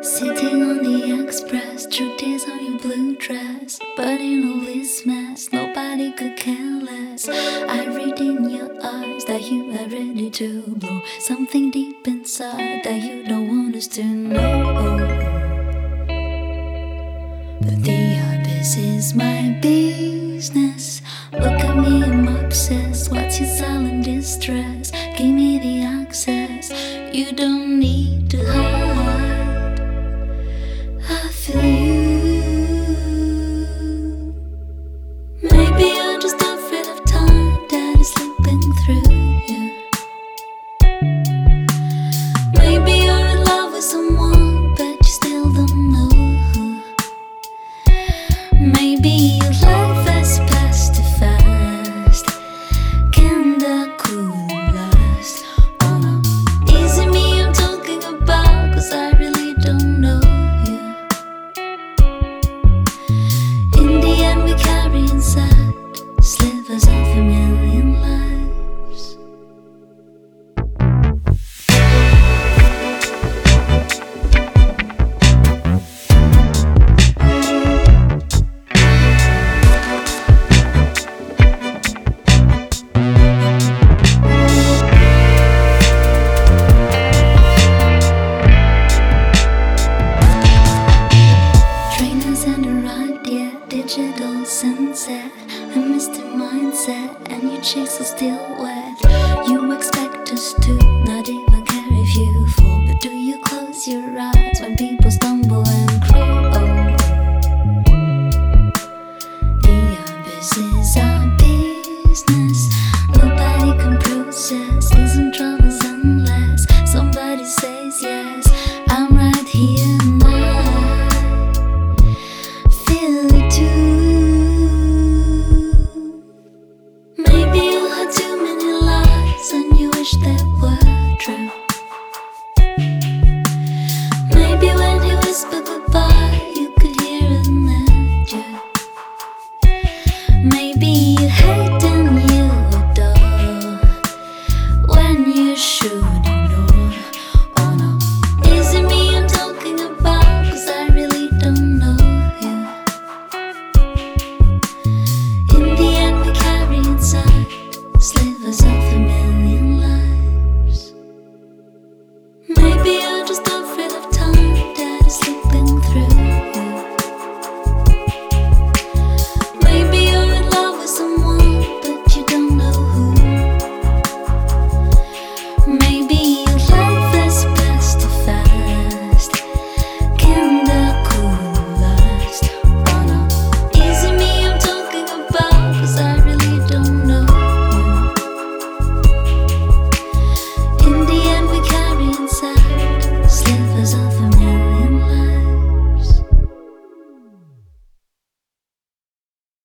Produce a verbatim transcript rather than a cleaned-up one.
Sitting on the express, truth is on your blue dress. But in all this mess, nobody could care less. I read in your eyes that you are ready to blow something deep inside that you don't want us to know. But the abyss is my business. Look at me, I'm obsessed. What's your silent distress? Give me the access. You don't need to hide. I feel you. Maybe you're just afraid of time that is slipping through you. Maybe you're in love with someone, but you still don't know who. Maybe your life has passed too fast. Can the cool last? Oh no, is it me I'm talking about? Cause I really don't know you. In the end we carry inside slivers of a million lives. Train hasn't arrived yet, digital sunset, a misty mindset, and your cheeks are still wet. You expect us to not even care if you fall, but do you close your eyes when people stumble and crawl? The abyss is our business. Nobody can process. Isn't troubles unless somebody says yes. I'm right here now.